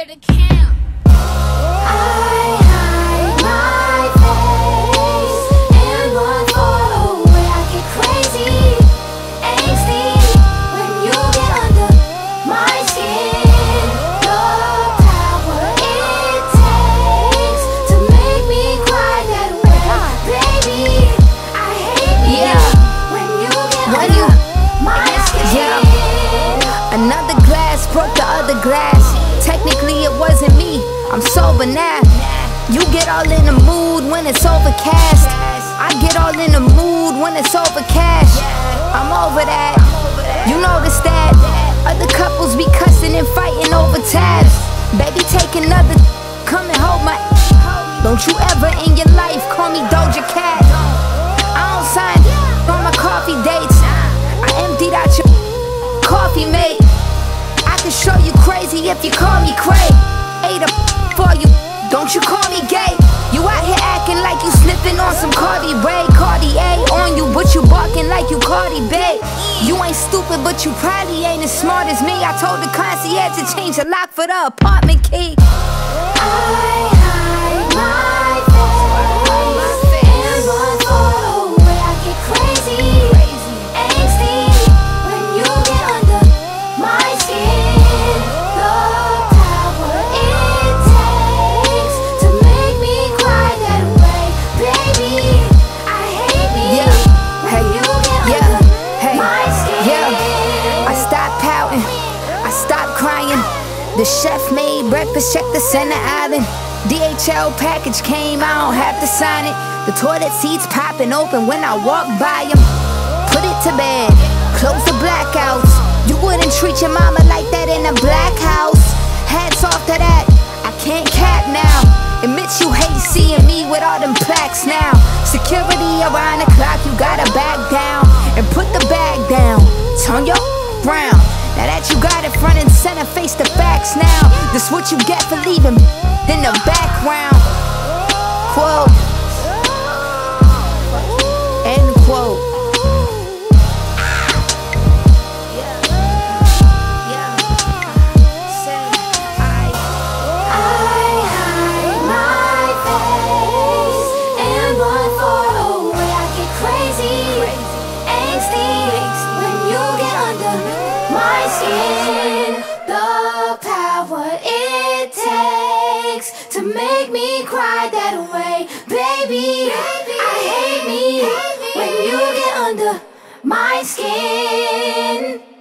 clear the cam. I hide my face and run far away. I get crazy, angsty when you get under my skin. The power it takes to make me cry that way, baby. I hate me when you get under my skin. Another glass broke the other glass. Technically it wasn't me, I'm sober now. You get all in the mood when it's overcast. I get all in the mood when it's overcast. I'm over that, you notice that. Other couples be cussing and fighting over tabs. Baby, take another, come and hold my. Don't you ever in your life call me Doja Cat. I don't sign on my coffee dates. I emptied out your coffee, mate. I can show you crazy if you call me cray. Ate up for you, don't you call me gay. You out here acting like you slipping on some Cardi on you, but you barking like you Cardi B. You ain't stupid, but you probably ain't as smart as me. I told the concierge to change the lock for the apartment key. I hide my face and run far away. I get crazy, angsty when you get under my skin. The power it takes to make me cry that way, baby. I hate me when you get under my skin. I stopped pouting, I stopped crying. The chef made breakfast, check the center island. DHL package came, I don't have to sign it. The toilet seats popping open when I walk by them. Put it to bed, close the blackouts. You wouldn't treat your mama like that in a black house. Hats off to that, I can't cap now. Admit you hate seeing me with all them plaques now. Security around the clock, you gotta back down. And put the bag down, turn your brown. Now that you got it front and center, face the facts now. This what you get for leaving in the background. Quote, end quote. I hide my face and run far away. I get crazy, angsty when you get under my skin. The power it takes to make me cry that way, baby. I hate me when you get under my skin.